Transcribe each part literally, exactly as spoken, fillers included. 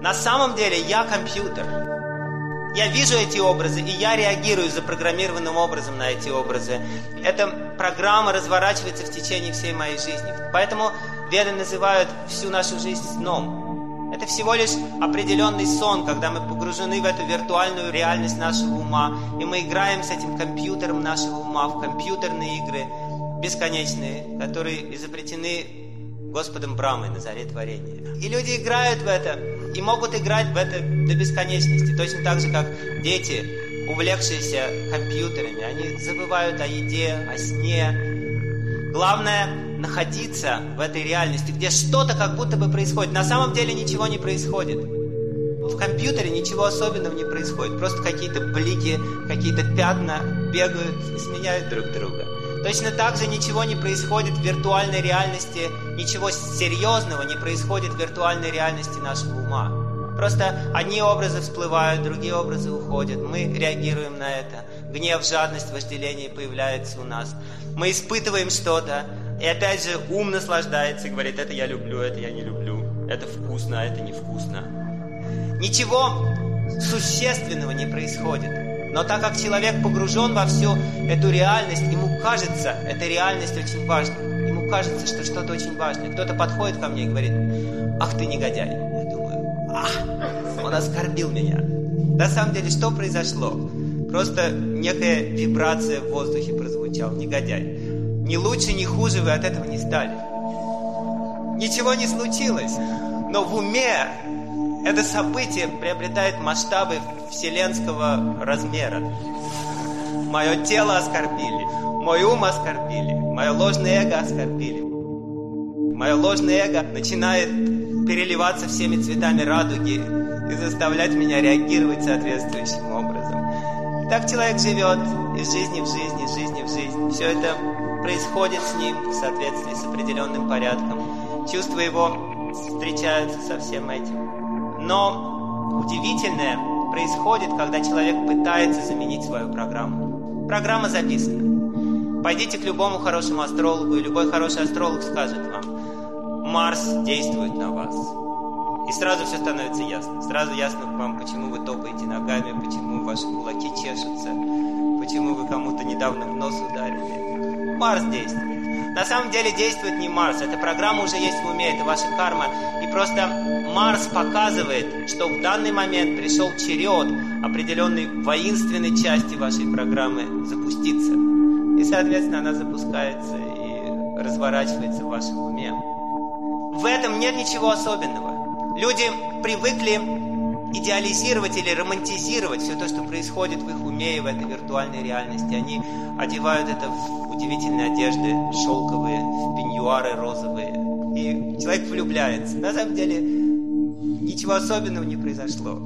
На самом деле я компьютер. Я вижу эти образы, и я реагирую запрограммированным образом на эти образы. Эта программа разворачивается в течение всей моей жизни. Поэтому веды называют всю нашу жизнь сном. Это всего лишь определенный сон, когда мы погружены в эту виртуальную реальность нашего ума, и мы играем с этим компьютером нашего ума в компьютерные игры бесконечные, которые изобретены Господом Брамой на заре творения. И люди играют в это, и могут играть в это до бесконечности. Точно так же, как дети, увлекшиеся компьютерами, они забывают о еде, о сне. Главное — находиться в этой реальности, где что-то как будто бы происходит. На самом деле ничего не происходит. В компьютере ничего особенного не происходит. Просто какие-то блики, какие-то пятна бегают и сменяют друг друга. Точно так же ничего не происходит в виртуальной реальности, ничего серьезного не происходит в виртуальной реальности нашего ума. Просто одни образы всплывают, другие образы уходят. Мы реагируем на это. Гнев, жадность, вожделение появляется у нас. Мы испытываем что-то, и опять же ум наслаждается и говорит: это я люблю, это я не люблю, это вкусно, это невкусно. Ничего существенного не происходит. Но так как человек погружен во всю эту реальность, ему кажется, эта реальность очень важной. Ему кажется, что что-то очень важное. Кто-то подходит ко мне и говорит: ах ты негодяй. Я думаю: ах, он оскорбил меня. На самом деле, что произошло? Просто некая вибрация в воздухе прозвучала. Негодяй. Ни лучше, ни хуже вы от этого не стали. Ничего не случилось. Но в уме это событие приобретает масштабы вселенского размера. Мое тело оскорбили, мой ум оскорбили, мое ложное эго оскорбили. Мое ложное эго начинает переливаться всеми цветами радуги и заставлять меня реагировать соответствующим образом. И так человек живет из жизни в жизнь, из жизни в жизнь. Все это происходит с ним в соответствии с определенным порядком. Чувства его встречаются со всем этим. Но удивительное происходит, когда человек пытается заменить свою программу. Программа записана. Пойдите к любому хорошему астрологу, и любой хороший астролог скажет вам: Марс действует на вас. И сразу все становится ясно. Сразу ясно вам, почему вы топаете ногами, почему ваши кулаки чешутся, почему вы кому-то недавно в нос ударили. Марс действует. На самом деле действует не Марс. Эта программа уже есть в уме, это ваша карма. И просто Марс показывает, что в данный момент пришел черед определенной воинственной части вашей программы запуститься. И, соответственно, она запускается и разворачивается в вашем уме. В этом нет ничего особенного. Люди привыкли идеализировать или романтизировать все то, что происходит в их уме и в этой виртуальной реальности. Они одевают это в удивительные одежды, шелковые, в пеньюары розовые. И человек влюбляется. На самом деле ничего особенного не произошло.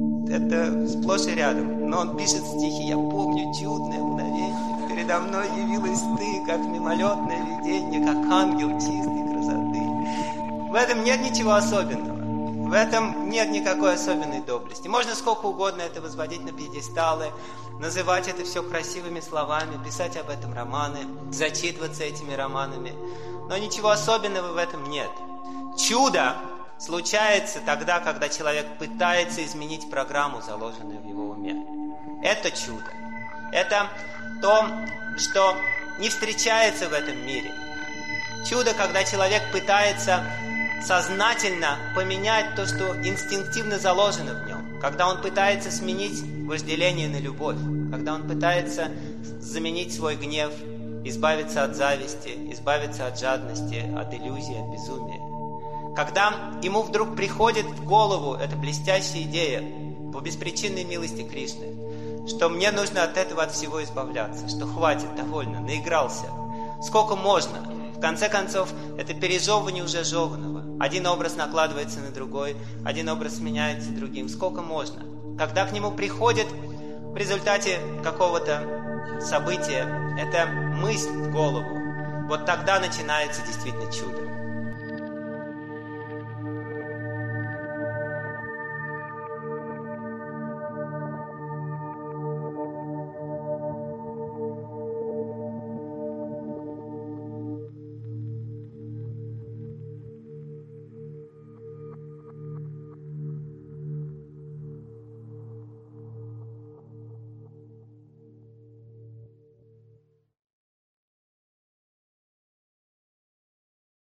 Это сплошь и рядом. Но он пишет стихи: я помню чудное мгновение. Передо мной явилась ты, как мимолетное видение, как ангел чистой красоты. В этом нет ничего особенного. В этом нет никакой особенной доблести. Можно сколько угодно это возводить на пьедесталы, называть это все красивыми словами, писать об этом романы, зачитываться этими романами. Но ничего особенного в этом нет. Чудо случается тогда, когда человек пытается изменить программу, заложенную в его уме. Это чудо. Это то, что не встречается в этом мире. Чудо, когда человек пытается сознательно поменять то, что инстинктивно заложено в нем. Когда он пытается сменить вожделение на любовь. Когда он пытается заменить свой гнев, избавиться от зависти, избавиться от жадности, от иллюзии, от безумия. Когда ему вдруг приходит в голову эта блестящая идея по беспричинной милости Кришны, что мне нужно от этого, от всего избавляться, что хватит, довольно, наигрался. Сколько можно? В конце концов, это пережевывание уже жеванного. Один образ накладывается на другой, один образ сменяется другим. Сколько можно? Когда к нему приходит в результате какого-то события эта мысль в голову, вот тогда начинается действительно чудо.